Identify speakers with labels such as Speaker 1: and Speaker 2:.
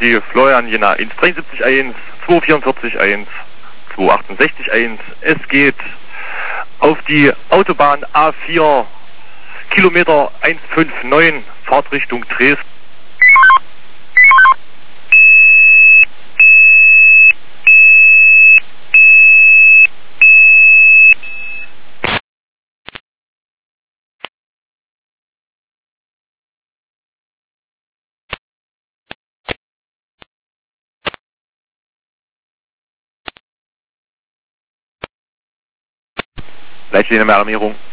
Speaker 1: die Florian Jena 173.1, 244.1, 268.1. Es geht auf die Autobahn A4, Kilometer 159, Fahrtrichtung Dresden. Leitlinie mehr Alarmierung.